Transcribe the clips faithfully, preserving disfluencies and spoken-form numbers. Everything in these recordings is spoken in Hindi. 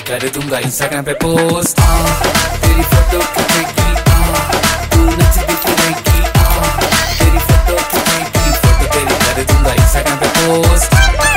कर दूंगा इंस्टाग्राम पे पोस्ट। तेरी फोटो खींचेगी, तू नचती फिरेगी, तेरी फोटो खींचेगी, फोटो तेरी कर दूंगा इंस्टाग्राम पे पोस्ट।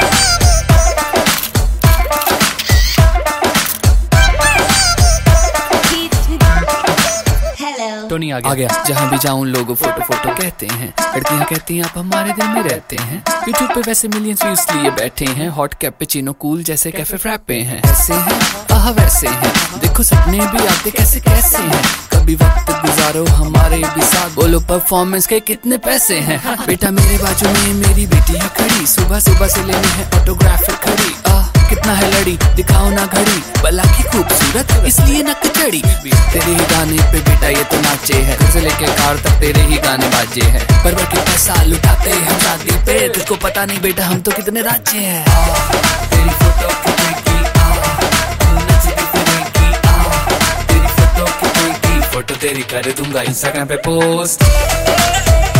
टोनी आ गया, आ गया। जहाँ भी जाऊँ लोग फोटो फोटो कहते हैं, लड़कियाँ कहती हैं आप हमारे दिल में रहते हैं। यूट्यूब पे वैसे मिलियंस व्यूज लिए बैठे हैं, हॉट कैपेचिनो कूल जैसे कैफे फ्रैपे हैं। ऐसे हैं आह वैसे हैं, देखो सपने भी आते कैसे कैसे हैं। कभी वक्त गुजारो हमारे भी साथ, बोलो परफॉर्मेंस के कितने पैसे हैं। बेटा मेरे बाजू में मेरी बेटी है खड़ी, सुबह सुबह से लेने हैं ऑटोग्राफ खड़ी। आह कितना है लड़ी, दिखाओ ना घड़ी, बला की खूबसूरत इसलिए न कचड़ी। तेरे ही गाने पे बेटा ये तो नाचे है, घर से लेके कार तक तेरे ही गाने बाजे हैं। पर बार के पैसा लुटाते हम शादी पे, तुझको पता नहीं बेटा हम तो कितने राज्य हैं। तेरी फोटो खींचेगी, तू नचती फिरेगी, तेरी फोटो खींचेगी, फोटो तेरी कर दूंगा इंस्टाग्राम पे पोस्ट।